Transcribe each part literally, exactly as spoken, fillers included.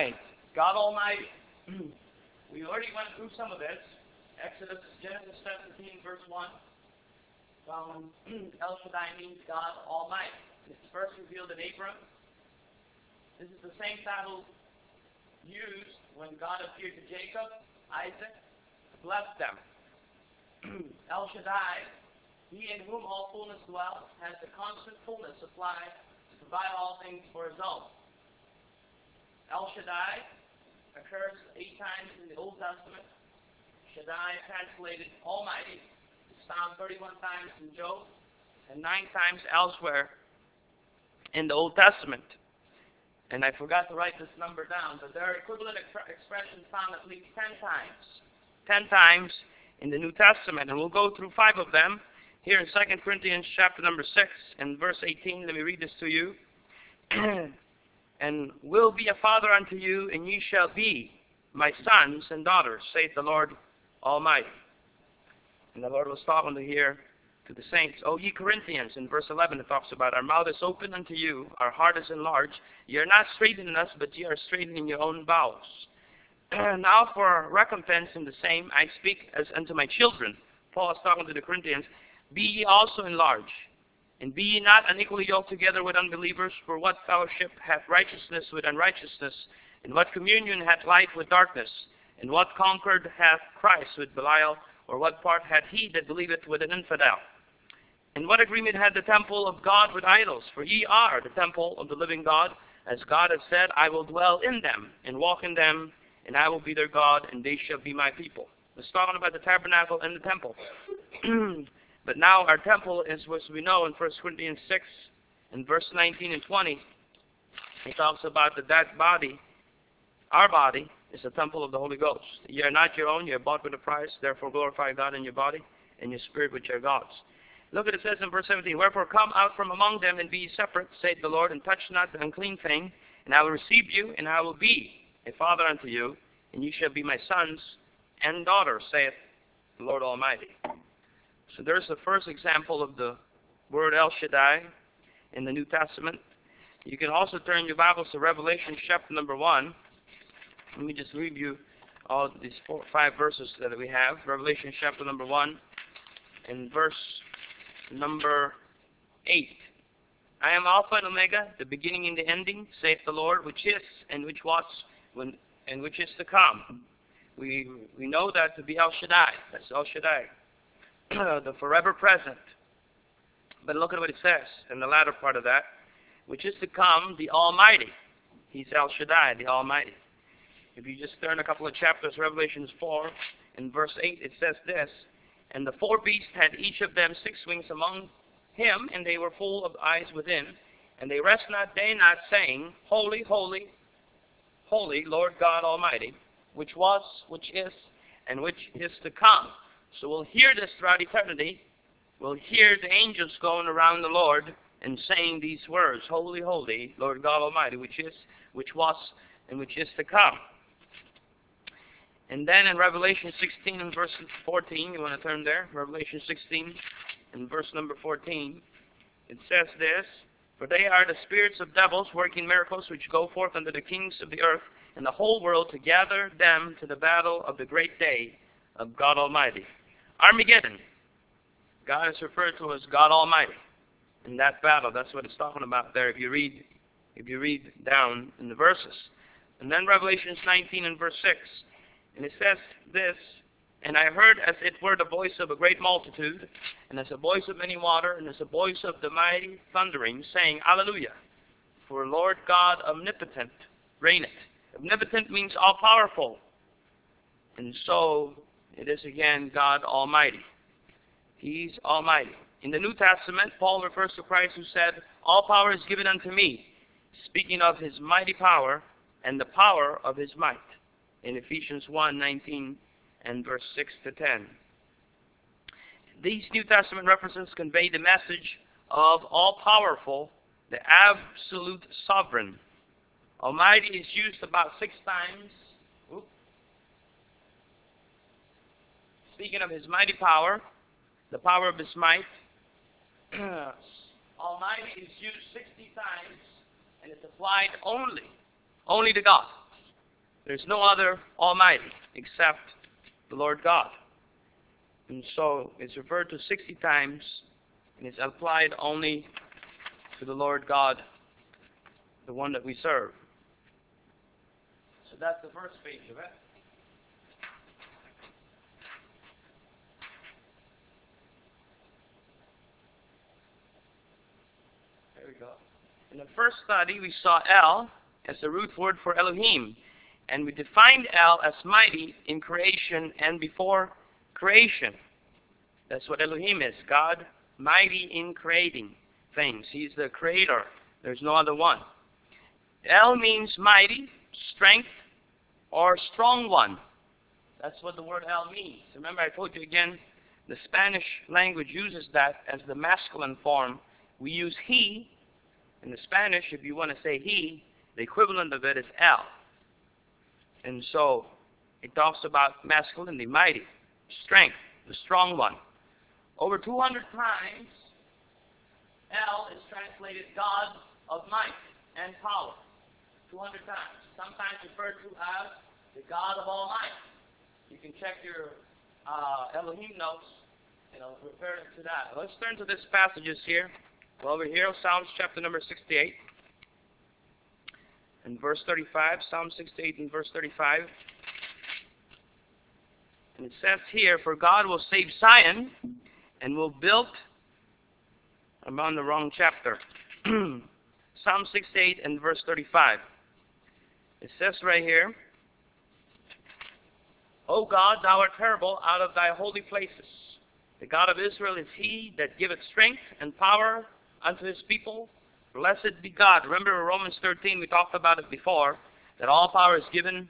right. God Almighty. We already went through some of this. Exodus, Genesis seventeen, verse one. Um, El Shaddai means God Almighty. It's first revealed in Abram. This is the same title used when God appeared to Jacob, Isaac, blessed them. El Shaddai, he in whom all fullness dwells, has the constant fullness supplied to provide all things for his own. El Shaddai occurs eight times in the Old Testament. Shaddai translated Almighty is found thirty-one times in Job and nine times elsewhere in the Old Testament. And I forgot to write this number down, but there are equivalent exp- expressions found at least ten times. Ten times in the New Testament. And we'll go through five of them here in Second Corinthians chapter number six and verse eighteen. Let me read this to you. And will be a father unto you, and ye shall be my sons and daughters, saith the Lord Almighty. And the Lord was talking to here to the saints. O ye Corinthians, in verse eleven it talks about, our mouth is open unto you, our heart is enlarged. Ye are not straitened us, but ye are straitened in your own bowels. Now for recompense in the same I speak as unto my children. Paul is talking to the Corinthians. Be ye also enlarged, and be ye not unequally yoked together with unbelievers. For what fellowship hath righteousness with unrighteousness? And what communion hath light with darkness? And what concord hath Christ with Belial? Or what part hath he that believeth with an infidel? And what agreement had the temple of God with idols? For ye are the temple of the living God. As God has said, I will dwell in them, and walk in them, and I will be their God, and they shall be my people. It's talking about the tabernacle and the temple. But now our temple is what we know in First Corinthians six, in verse nineteen and twenty. It talks about that that body, our body, is the temple of the Holy Ghost. Ye are not your own, ye are bought with a price. Therefore glorify God in your body and your spirit which are God's. Look at it, it says in verse seventeen, wherefore come out from among them and be ye separate, saith the Lord, and touch not the unclean thing, and I will receive you, and I will be a father unto you, and ye shall be my sons and daughters, saith the Lord Almighty. So there's the first example of the word El Shaddai in the New Testament. You can also turn your Bibles to Revelation chapter number one. Let me just read you all these four, five verses that we have. Revelation chapter number one and verse number eight. I am Alpha and Omega, the beginning and the ending, saith the Lord, which is and which was when, and which is to come. We we know that to be El Shaddai. That's El Shaddai. The forever present. But look at what it says in the latter part of that, which is to come, the Almighty. He's El Shaddai, the Almighty. If you just turn a couple of chapters, Revelation four, in verse eight, it says this, and the four beasts had each of them six wings among him, and they were full of eyes within, and they rest not day and night, saying, Holy, holy, holy, Lord God Almighty, which was, which is, and which is to come. So we'll hear this throughout eternity. We'll hear the angels going around the Lord and saying these words, Holy, holy, Lord God Almighty, which is, which was, and which is to come. And then in Revelation sixteen and verse fourteen, you want to turn there? Revelation sixteen and verse number fourteen. It says this, for they are the spirits of devils working miracles which go forth unto the kings of the earth and the whole world to gather them to the battle of the great day of God Almighty. Armageddon. God is referred to as God Almighty. In that battle, that's what it's talking about there if you read if you read down in the verses. And then Revelation nineteen and verse six. And it says this, and I heard as it were the voice of a great multitude, and as a voice of many water, and as a voice of the mighty thundering, saying, Alleluia, for Lord God omnipotent reigneth. Omnipotent means all-powerful. And so it is again God Almighty. He's Almighty. In the New Testament, Paul refers to Christ who said, all power is given unto me, speaking of his mighty power and the power of his might. In Ephesians one, nineteen and verse six to ten. These New Testament references convey the message of all-powerful, the absolute sovereign. Almighty is used about six times. Oops. Speaking of his mighty power, the power of his might, Almighty is used sixty times, and it's applied only, only to God. There's no other Almighty except the Lord God. And so it's referred to sixty times, and it's applied only to the Lord God, the one that we serve. So that's the first page of it. There we go. In the first study, we saw El as the root word for Elohim. And we defined El as mighty in creation and before creation. That's what Elohim is. God, mighty in creating things. He's the creator. There's no other one. El means mighty, strength, or strong one. That's what the word El means. Remember, I told you again, the Spanish language uses that as the masculine form. We use he. In the Spanish, if you want to say he, the equivalent of it is El. And so, it talks about masculinity, mighty, strength, the strong one. Over two hundred times, El is translated God of might and power. two hundred times. Sometimes referred to as the God of all might. You can check your uh, Elohim notes, and I'll refer to that. Let's turn to this passages here. Well, over here, Psalms chapter number sixty-eight. And verse thirty-five, Psalm sixty-eight and verse thirty-five. And it says here, for God will save Zion and will build, I'm on the wrong chapter, Psalm sixty-eight and verse thirty-five. It says right here, O God, thou art terrible out of thy holy places. The God of Israel is he that giveth strength and power unto his people. Blessed be God. Remember in Romans thirteen, we talked about it before, that all power is given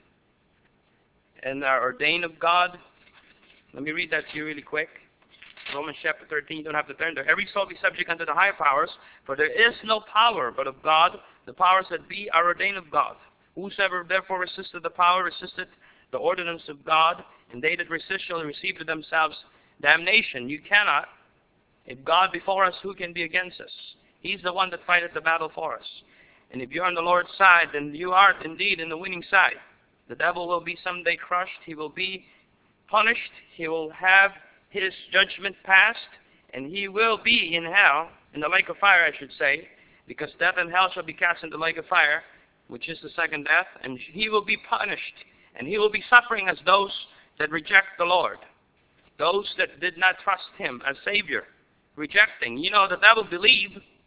and are ordained of God. Let me read that to you really quick. Romans chapter thirteen, you don't have to turn there. Every soul be subject unto the higher powers, for there is no power but of God. The powers that be are ordained of God. Whosoever therefore resisteth the power, resisteth the ordinance of God, and they that resist shall receive to themselves damnation. You cannot. If God be for us, who can be against us? He's the one that fighteth the battle for us. And if you're on the Lord's side, then you are indeed in the winning side. The devil will be someday crushed. He will be punished. He will have his judgment passed. And he will be in hell, in the lake of fire, I should say, because death and hell shall be cast into the lake of fire, which is the second death. And he will be punished. And he will be suffering as those that reject the Lord. Those that did not trust him as Savior. Rejecting. You know, the devil believe,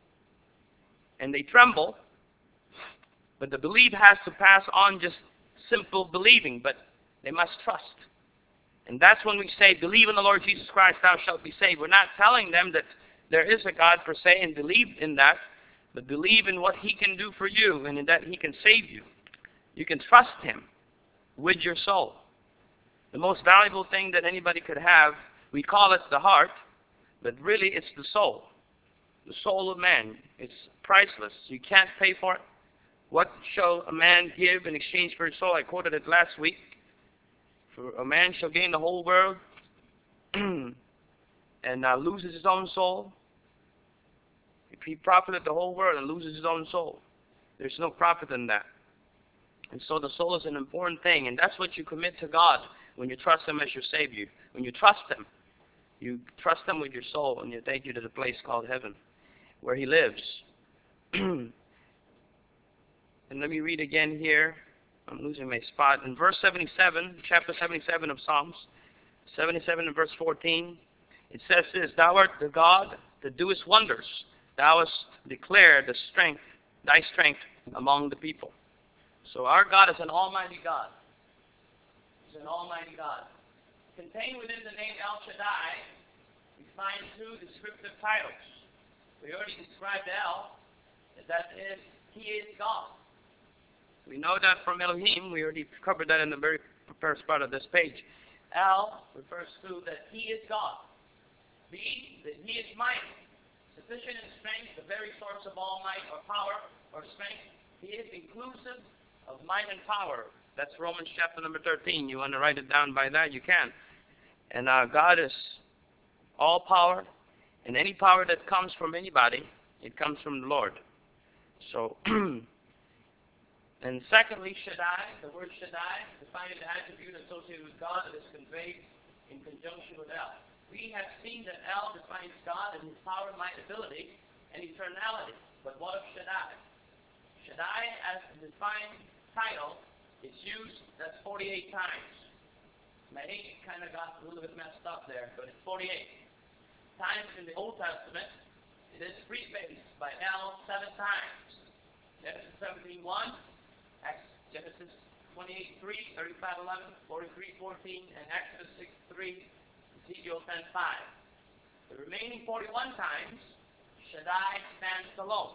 and they tremble, but the belief has to pass on just simple believing, but they must trust. And that's when we say, believe in the Lord Jesus Christ, thou shalt be saved. We're not telling them that there is a God per se and believe in that, but believe in what he can do for you and in that he can save you. You can trust him with your soul. The most valuable thing that anybody could have, we call it the heart, but really it's the soul. The soul of man. It's priceless. You can't pay for it. What shall a man give in exchange for his soul? I quoted it last week. For a man shall gain the whole world and uh, loses his own soul. If he profited the whole world and loses his own soul, there's no profit in that. And so the soul is an important thing, and that's what you commit to God when you trust him as your Savior. When you trust him, you trust him with your soul, and you take you to the place called heaven, where he lives. And let me read again here. I'm losing my spot. In verse seventy-seven, chapter seventy-seven of Psalms, seventy-seven and verse fourteen, it says this, thou art the God that doest wonders. Thou hast declared the strength, thy strength among the people. So our God is an almighty God. He's an almighty God. Contained within the name El Shaddai, we find two descriptive titles. We already described El, that is, he is God. We know that from Elohim. We already covered that in the very first part of this page. El refers to that he is God. B, that he is mighty. Sufficient in strength, the very source of all might or power or strength. He is inclusive of might and power. That's Romans chapter number thirteen. You want to write it down by that? You can. And uh, God is all power. And any power that comes from anybody, it comes from the Lord. So, And secondly, Shaddai, the word Shaddai, defining the attribute associated with God that is conveyed in conjunction with El. We have seen that El defines God and his power, might, ability, and eternality. But what of Shaddai? Shaddai, as the defined title, is used, that's forty-eight times. My eight kind of got a little bit messed up there, but it's forty-eight times in the Old Testament. It is prefaced by El seven times. Genesis seventeen one, Genesis twenty-eight three, thirty-five eleven, forty-three fourteen, and Exodus six three, Ezekiel ten five. The remaining forty-one times, Shaddai stands alone.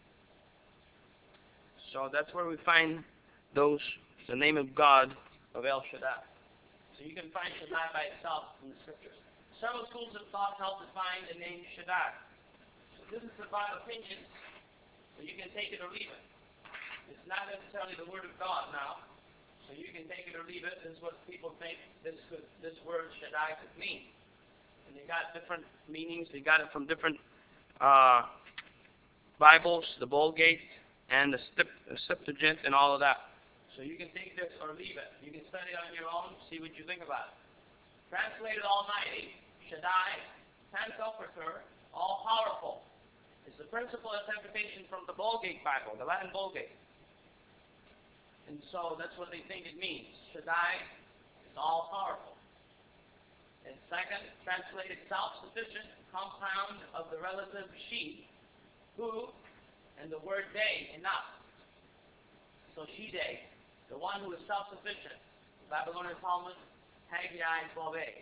So that's where we find those, the name of God of El Shaddai. So you can find Shaddai by itself in the scriptures. Several schools of thought help define the name Shaddai. So this is about opinions, so you can take it or leave it. It's not necessarily the word of God now, so you can take it or leave it. This is what people think this could, this word Shaddai could mean. And they got different meanings. They got it from different uh, Bibles, the Vulgate, and the Septuagint, and all of that. So you can take this or leave it. You can study it on your own, see what you think about it. Translated Almighty, Shaddai, Pan-Comforter, all-powerful, is the principal interpretation from the Vulgate Bible, the Latin Vulgate. And so that's what they think it means. Shaddai is all-powerful. And second, translated self-sufficient, compound of the relative she, who, and the word day, enough. So she day, the one who is self-sufficient. The Babylonian Talmud, Haggai twelve a.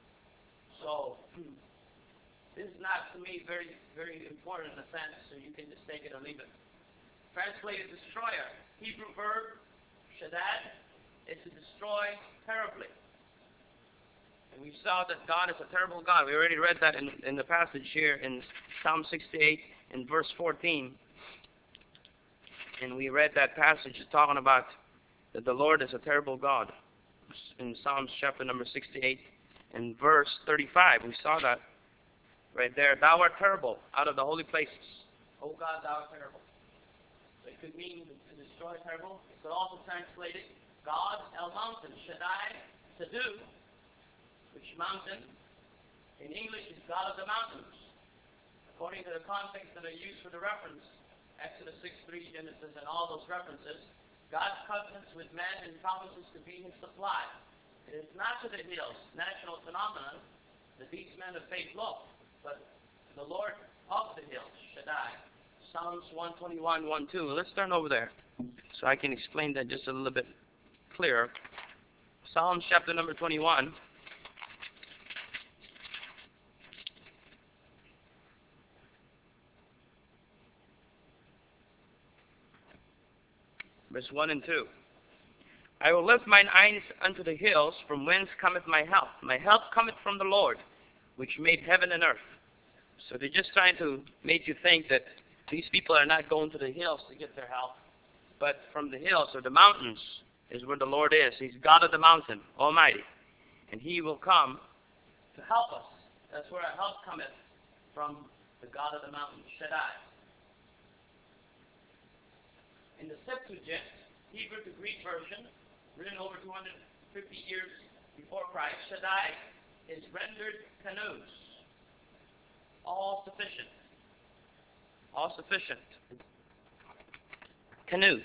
So, this is not, to me, very, very important in a sense, so you can just take it or leave it. Translated destroyer, Hebrew verb, Shaddad, is to destroy terribly. And we saw that God is a terrible God. We already read that in, in the passage here in Psalm sixty-eight in verse fourteen. And we read that passage talking about that the Lord is a terrible God. In Psalms chapter number sixty-eight and verse thirty-five, we saw that right there. Thou art terrible out of the holy places. O God, thou art terrible. So it could mean to destroy terrible. It could also translate it, God, El Mountain, Shaddai, Sadu, which mountain in English is God of the mountains. According to the context that are used for the reference, Exodus six three, Genesis, and all those references, God's covenants with man and promises to be his supply. It is not to the hills, national phenomenon, that these men of faith look, but the Lord of the hills, Shaddai. Psalms one twenty-one, one two. Let's turn over there so I can explain that just a little bit clearer. Psalms chapter number twenty-one. Verse one and two. I will lift mine eyes unto the hills, from whence cometh my help. My help cometh from the Lord, which made heaven and earth. So they're just trying to make you think that these people are not going to the hills to get their help, but from the hills or the mountains is where the Lord is. He's God of the mountain, Almighty. And he will come to help us. That's where our help cometh, from the God of the mountain, Shaddai. In the Septuagint, Hebrew to Greek version, written over two hundred fifty years before Christ, Shaddai is rendered Kanuz, all sufficient. All sufficient. Kanuz.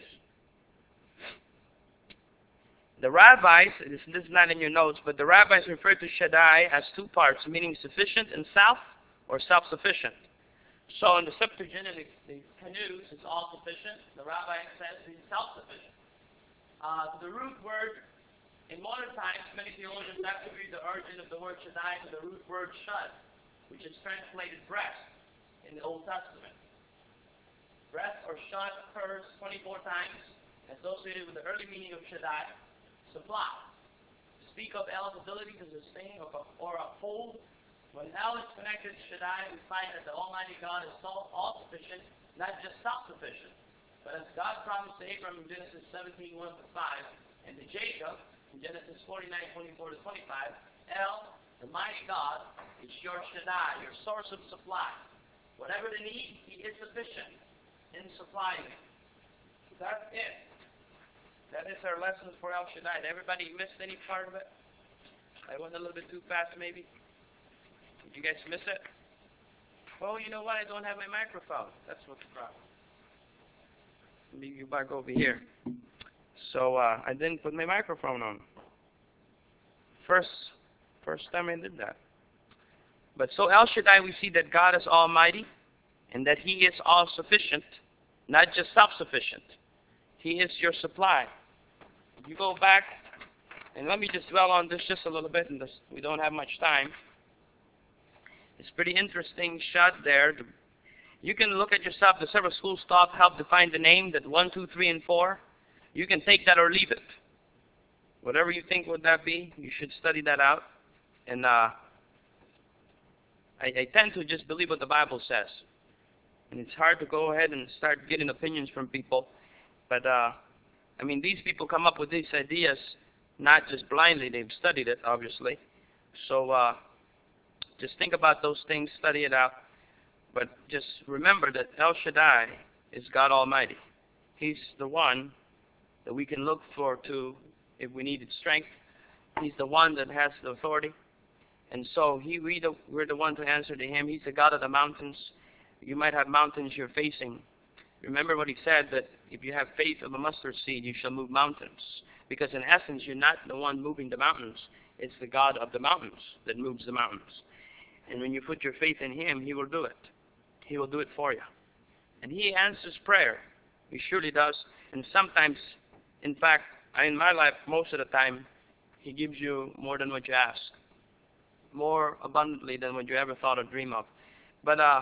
The rabbis, this, this is not in your notes, but the rabbis refer to Shaddai as two parts, meaning sufficient in self or self-sufficient. So in the Septuagint, the, the Kanuz is all sufficient. The rabbi says he's self-sufficient. Uh, the root word, in modern times, many theologians attribute the origin of the word Shaddai to the root word shud, which is translated breast in the Old Testament. Breast or shud occurs twenty-four times, associated with the early meaning of Shaddai, supply. To speak of El's ability to sustain or, or uphold. When El is connected to Shaddai, we find that the Almighty God is all-sufficient, not just self-sufficient. But as God promised to Abram in Genesis seventeen, one to five, and to Jacob in Genesis forty-nine, twenty-four to twenty-five, El, the mighty God, is your Shaddai, your source of supply. Whatever the need, he is sufficient in supplying it. That's it. That is our lessons for El Shaddai. Did everybody miss any part of it? I went a little bit too fast, maybe. Did you guys miss it? Oh, you know what? I don't have my microphone. That's what's the problem. Let me go back over here. So uh, I didn't put my microphone on. First, first time I did that. But so El Shaddai, we see that God is almighty and that He is all-sufficient, not just self-sufficient. He is your supply. If you go back, and let me just dwell on this just a little bit, and this, we don't have much time. It's pretty interesting shot there. You can look at yourself. The several schools taught help define the name, that one, two, three, and four. You can take that or leave it. Whatever you think would that be, you should study that out. And uh, I, I tend to just believe what the Bible says. And it's hard to go ahead and start getting opinions from people. But, uh, I mean, these people come up with these ideas not just blindly. They've studied it, obviously. So uh, just think about those things, study it out. But just remember that El Shaddai is God Almighty. He's the one that we can look for to if we needed strength. He's the one that has the authority. And so he, we the, we're the one to answer to Him. He's the God of the mountains. You might have mountains you're facing. Remember what He said, that if you have faith of a mustard seed, you shall move mountains. Because in essence, you're not the one moving the mountains. It's the God of the mountains that moves the mountains. And when you put your faith in Him, He will do it. He will do it for you. And He answers prayer. He surely does. And sometimes, in fact, in my life, most of the time, He gives you more than what you ask. More abundantly than what you ever thought or dream of. But uh,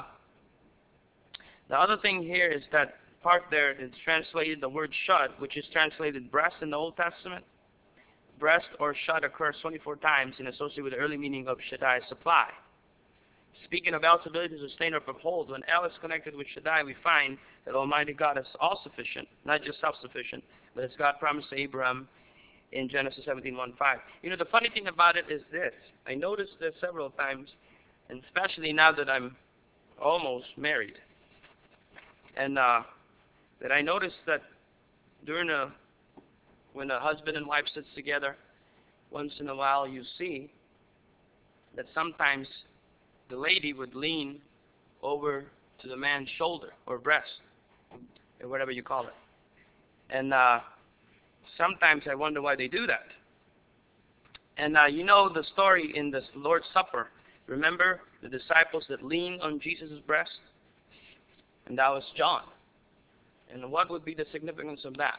the other thing here is that part there is translated the word shud, which is translated breast in the Old Testament. Breast or shud occurs twenty-four times and associated with the early meaning of Shaddai, supply. Speaking of El's ability to sustain or uphold, when El is connected with Shaddai, we find that Almighty God is all-sufficient, not just self-sufficient, but as God promised to Abraham in Genesis seventeen, one, five. You know, the funny thing about it is this. I noticed this several times, and especially now that I'm almost married, and uh, that I noticed that during a, when a husband and wife sits together, once in a while you see that sometimes the lady would lean over to the man's shoulder or breast, or whatever you call it. And uh, sometimes I wonder why they do that. And uh, you know the story in the Lord's Supper. Remember the disciples that leaned on Jesus' breast? And that was John. And what would be the significance of that?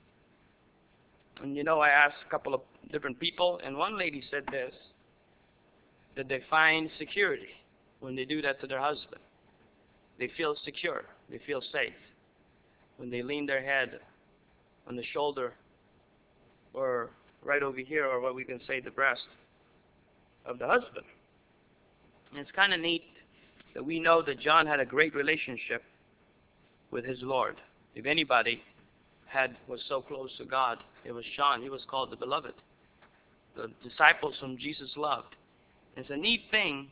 And you know, I asked a couple of different people, and one lady said this, that they find security when they do that to their husband. They feel secure. They feel safe. When they lean their head on the shoulder or right over here, or what we can say the breast of the husband. And it's kind of neat that we know that John had a great relationship with his Lord. If anybody had was so close to God, it was John. He was called the beloved. The disciples whom Jesus loved. It's a neat thing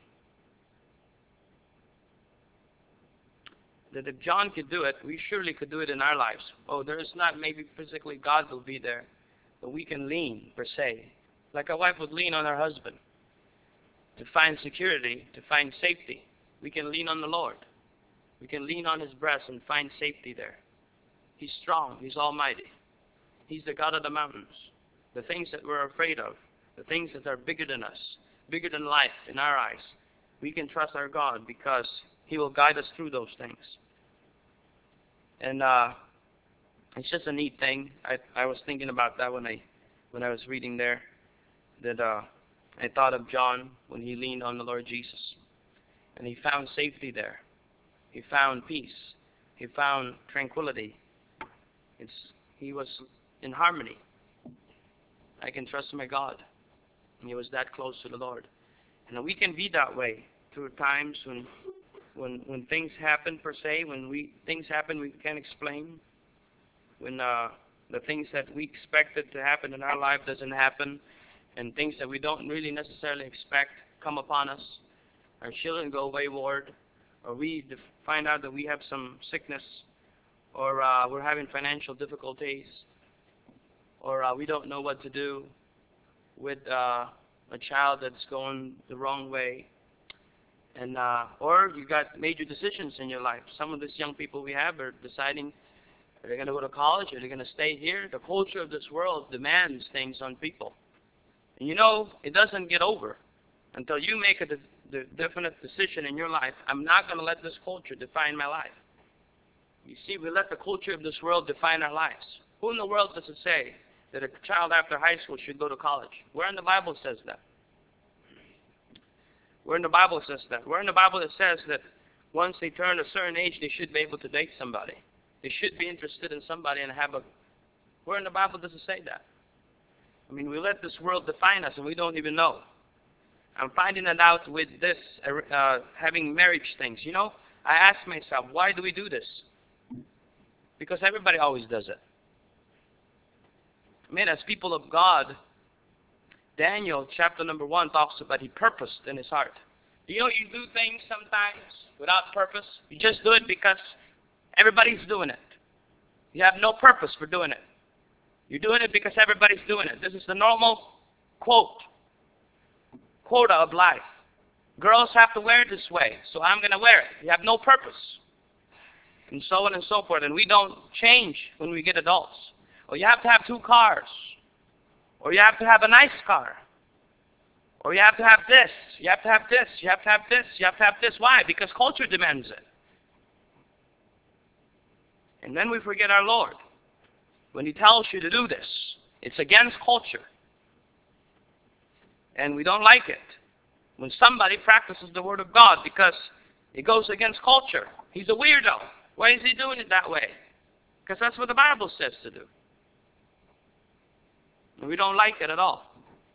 that if John could do it, we surely could do it in our lives. Oh, there is not maybe physically God will be there, but we can lean, per se, like a wife would lean on her husband to find security, to find safety. We can lean on the Lord. We can lean on His breast and find safety there. He's strong. He's almighty. He's the God of the mountains. The things that we're afraid of, the things that are bigger than us, bigger than life in our eyes, we can trust our God because He will guide us through those things. And uh, it's just a neat thing. I I was thinking about that when I when I was reading there, that uh, I thought of John when he leaned on the Lord Jesus, and he found safety there. He found peace. He found tranquility. It's he was in harmony. I can trust my God. And he was that close to the Lord. And we can be that way through times when when when things happen, per se, when we things happen we can't explain, when uh, the things that we expected to happen in our life doesn't happen, and things that we don't really necessarily expect come upon us. Our children go wayward, or we find out that we have some sickness, or uh, we're having financial difficulties. or uh, we don't know what to do with uh, a child that's going the wrong way. And uh, or you got major decisions in your life. Some of these young people we have are deciding, are they going to go to college, or are they going to stay here? The culture of this world demands things on people. And you know, it doesn't get over until you make a de de definite decision in your life. I'm not going to let this culture define my life. You see, we let the culture of this world define our lives. Who in the world does it say that a child after high school should go to college? Where in the Bible says that? Where in the Bible says that? Where in the Bible it says that once they turn a certain age, they should be able to date somebody? They should be interested in somebody and have a... Where in the Bible does it say that? I mean, we let this world define us and we don't even know. I'm finding it out with this, uh, having marriage things. You know, I ask myself, why do we do this? Because everybody always does it. I mean, as people of God, Daniel chapter number one talks about he purposed in his heart. You know, you do things sometimes without purpose. You just do it because everybody's doing it. You have no purpose for doing it. You're doing it because everybody's doing it. This is the normal quote, quota of life. Girls have to wear it this way, so I'm going to wear it. You have no purpose. And so on and so forth. And we don't change when we get adults. Or you have to have two cars. Or you have to have a nice car. Or you have to have this. You have to have this. You have to have this. You have to have this. Why? Because culture demands it. And then we forget our Lord. When He tells you to do this, it's against culture. And we don't like it. When somebody practices the Word of God because it goes against culture. He's a weirdo. Why is he doing it that way? Because that's what the Bible says to do. And we don't like it at all.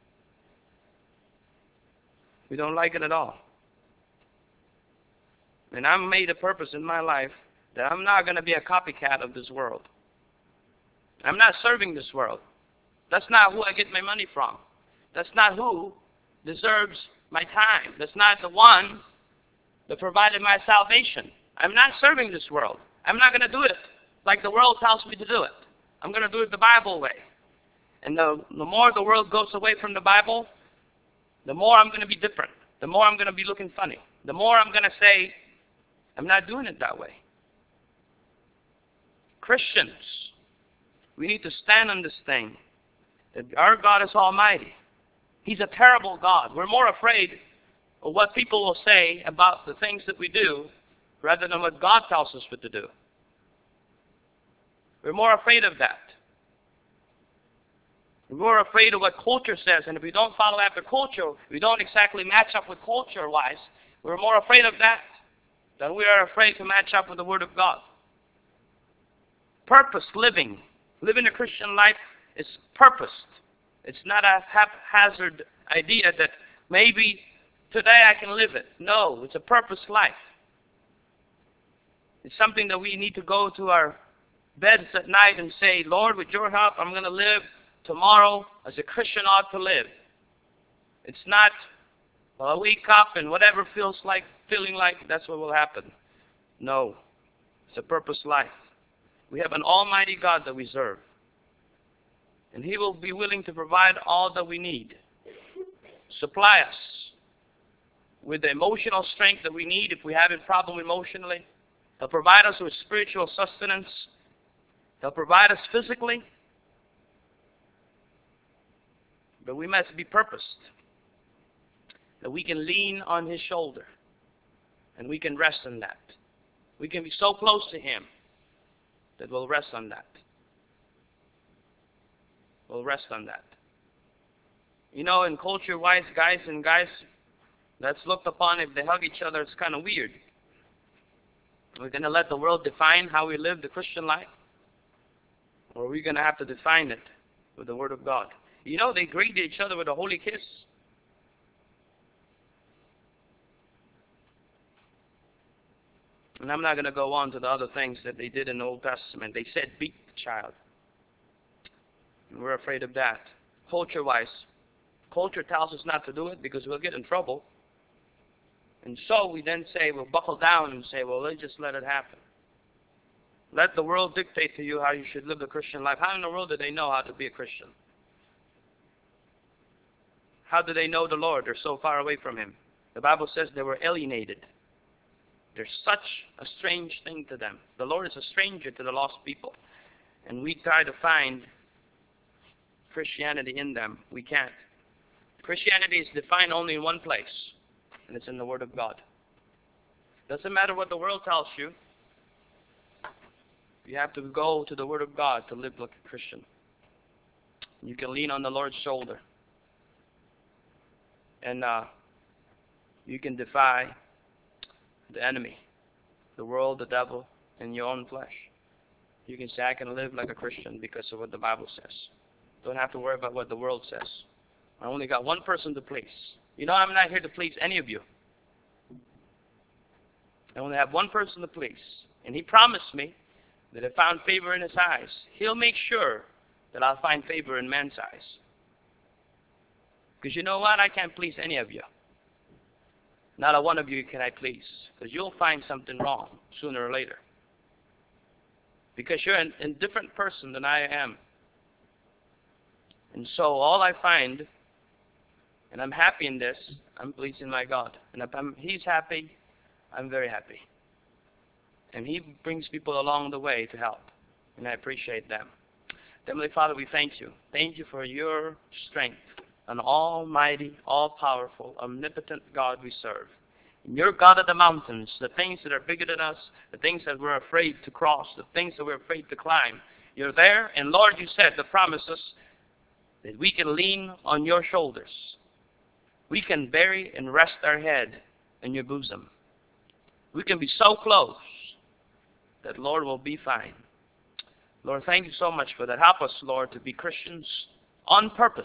We don't like it at all. And I've made a purpose in my life that I'm not going to be a copycat of this world. I'm not serving this world. That's not who I get my money from. That's not who deserves my time. That's not the one that provided my salvation. I'm not serving this world. I'm not going to do it like the world tells me to do it. I'm going to do it the Bible way. And the, the more the world goes away from the Bible, the more I'm going to be different. The more I'm going to be looking funny. The more I'm going to say, I'm not doing it that way. Christians, we need to stand on this thing, that our God is almighty. He's a terrible God. We're more afraid of what people will say about the things that we do rather than what God tells us what to do. We're more afraid of that. We're more afraid of what culture says, and if we don't follow after culture, we don't exactly match up with culture-wise, we're more afraid of that than we are afraid to match up with the Word of God. Purpose living. Living a Christian life is purposed. It's not a haphazard idea that maybe today I can live it. No, it's a purposed life. It's something that we need to go to our beds at night and say, Lord, with your help, I'm going to live tomorrow as a Christian ought to live. It's not, well, I wake up and whatever feels like, feeling like, that's what will happen. No, it's a purposed life. We have an almighty God that we serve. And He will be willing to provide all that we need. Supply us with the emotional strength that we need if we have a problem emotionally. He'll provide us with spiritual sustenance. He'll provide us physically. But we must be purposed. That we can lean on His shoulder. And we can rest on that. We can be so close to Him that we'll rest on that. We'll rest on that. You know, in culture-wise, guys and guys, that's looked upon, if they hug each other, it's kind of weird. We're going to let the world define how we live the Christian life? Or are we going to have to define it with the Word of God? You know, they greet each other with a holy kiss. And I'm not going to go on to the other things that they did in the Old Testament. They said, beat the child. And we're afraid of that. Culture-wise, culture tells us not to do it because we'll get in trouble. And so we then say, we'll buckle down and say, well, let's just let it happen. Let the world dictate to you how you should live the Christian life. How in the world do they know how to be a Christian? How do they know the Lord? They're so far away from Him. The Bible says they were alienated. There's such a strange thing to them. The Lord is a stranger to the lost people. And we try to find Christianity in them. We can't. Christianity is defined only in one place, and it's in the Word of God. Doesn't matter what the world tells you. You have to go to the Word of God to live like a Christian. You can lean on the Lord's shoulder. And uh, you can defy the enemy, the world, the devil, and your own flesh. You can say, I can live like a Christian because of what the Bible says. Don't have to worry about what the world says. I only got one person to please. You know, I'm not here to please any of you. I only have one person to please. And He promised me that if I found favor in His eyes, He'll make sure that I'll find favor in man's eyes. Because you know what? I can't please any of you. Not a one of you can I please. Because you'll find something wrong sooner or later. Because you're an indifferent person than I am. And so all I find, and I'm happy in this, I'm pleasing my God. And if I'm, He's happy, I'm very happy. And He brings people along the way to help. And I appreciate them. Heavenly Father, we thank You. Thank You for Your strength. An almighty, all-powerful, omnipotent God we serve. And You're God of the mountains, the things that are bigger than us, the things that we're afraid to cross, the things that we're afraid to climb. You're there, and Lord, You said the promises that we can lean on Your shoulders. We can bury and rest our head in Your bosom. We can be so close that, Lord, we'll be fine. Lord, thank You so much for that. Help us, Lord, to be Christians on purpose.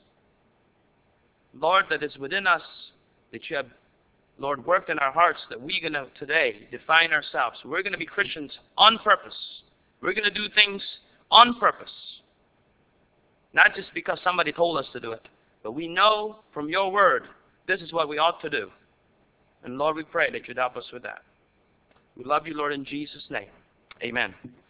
Lord, that is within us, that You have, Lord, worked in our hearts, that we're going to today define ourselves. We're going to be Christians on purpose. We're going to do things on purpose. Not just because somebody told us to do it, but we know from Your word, this is what we ought to do. And Lord, we pray that You'd help us with that. We love You, Lord, in Jesus' name. Amen.